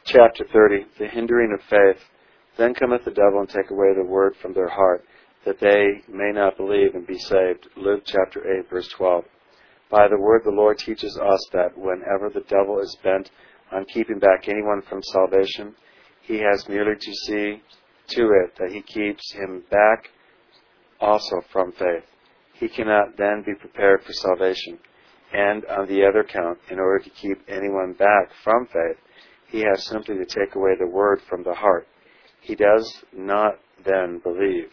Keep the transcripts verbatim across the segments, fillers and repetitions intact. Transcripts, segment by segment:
Chapter thirty. The hindering of faith. Then cometh the devil and take away the word from their heart, that they may not believe and be saved. Luke chapter eight, verse twelve. By the word the Lord teaches us that whenever the devil is bent on keeping back anyone from salvation, he has merely to see to it that he keeps him back also from faith. He cannot then be prepared for salvation. And on the other count, in order to keep anyone back from faith, he has simply to take away the word from the heart. He does not then believe.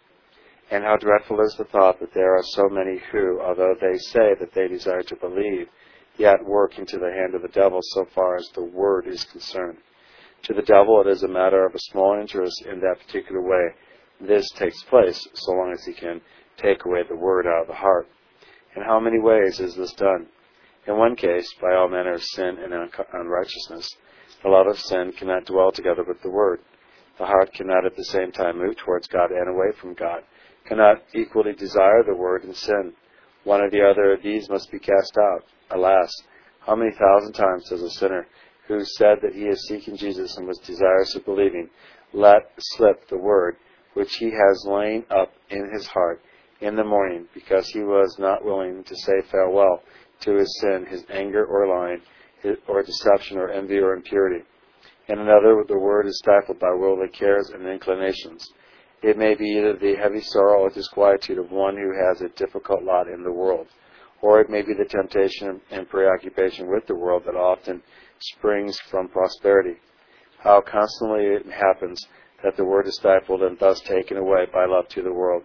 And how dreadful is the thought that there are so many who, although they say that they desire to believe, yet work into the hand of the devil so far as the word is concerned. To the devil it is a matter of a small interest in that particular way this takes place, so long as he can take away the word out of the heart. In how many ways is this done? In one case, by all manner of sin and unrighteousness. The love of sin cannot dwell together with the word. The heart cannot at the same time move towards God and away from God, cannot equally desire the word and sin. One or the other of these must be cast out. Alas, how many thousand times does a sinner who said that he is seeking Jesus and was desirous of believing, let slip the word which he has lain up in his heart in the morning, because he was not willing to say farewell to his sin, his anger or lying, or deception or envy or impurity. In another, the word is stifled by worldly cares and inclinations. It may be either the heavy sorrow or disquietude of one who has a difficult lot in the world, or it may be the temptation and preoccupation with the world that often springs from prosperity. How constantly it happens that the word is stifled and thus taken away by love to the world.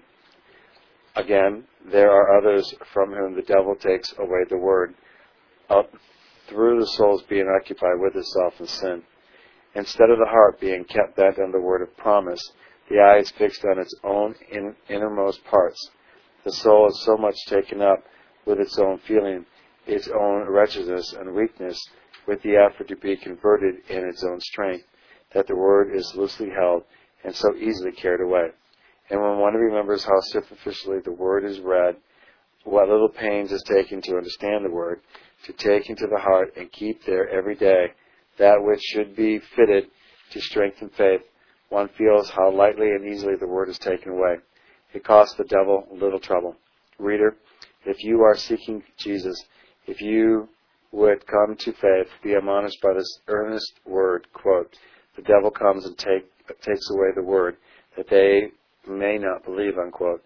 Again, there are others from whom the devil takes away the word, up through the soul's being occupied with itself in sin. Instead of the heart being kept bent on the word of promise, the eye is fixed on its own in, innermost parts. The soul is so much taken up with its own feeling, its own wretchedness and weakness, with the effort to be converted in its own strength, that the word is loosely held and so easily carried away. And when one remembers how superficially the word is read, what little pains is taken to understand the word, to take into the heart and keep there every day that which should be fitted to strengthen faith, one feels how lightly and easily the word is taken away. It costs the devil little trouble. Reader, if you are seeking Jesus, if you would come to faith, be admonished by this earnest word, quote, the devil comes and take, takes away the word, that they may not believe, unquote.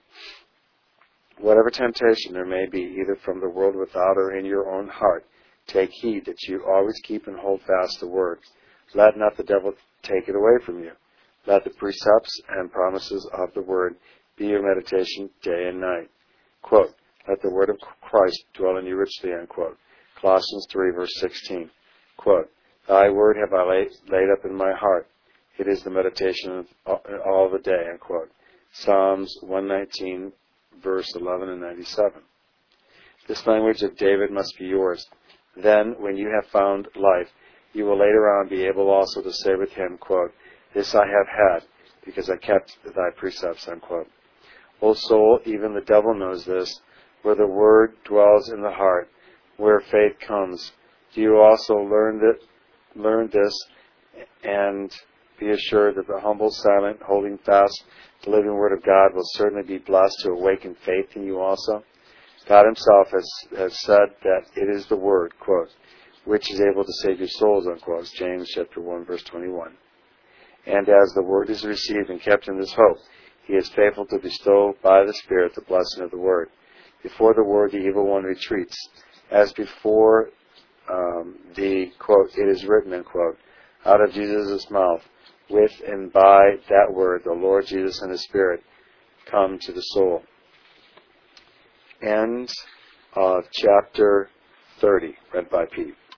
Whatever temptation there may be, either from the world without or in your own heart, take heed that you always keep and hold fast the word. Let not the devil take it away from you. Let the precepts and promises of the word be your meditation day and night. Quote, let the word of Christ dwell in you richly, unquote. Colossians three, verse sixteen. Quote, thy word have I laid, laid up in my heart. It is the meditation of all the day, unquote. Psalms one nineteen, verse eleven and ninety-seven. This language of David must be yours. Then, when you have found life, you will later on be able also to say with him, quote, this I have had, because I kept thy precepts, unquote. O soul, even the devil knows this, where the word dwells in the heart, where faith comes. Do you also learn that, learn this and be assured that the humble, silent, holding fast the living word of God will certainly be blessed to awaken faith in you also? God himself has, has said that it is the word, quote, which is able to save your souls, unquote, James chapter one, verse twenty-one. And as the word is received and kept in this hope, he is faithful to bestow by the Spirit the blessing of the word. Before the word, the evil one retreats. As before um, the, quote, it is written, unquote, out of Jesus' mouth, with and by that word, the Lord Jesus and his Spirit come to the soul. End of chapter thirty, read by Pete.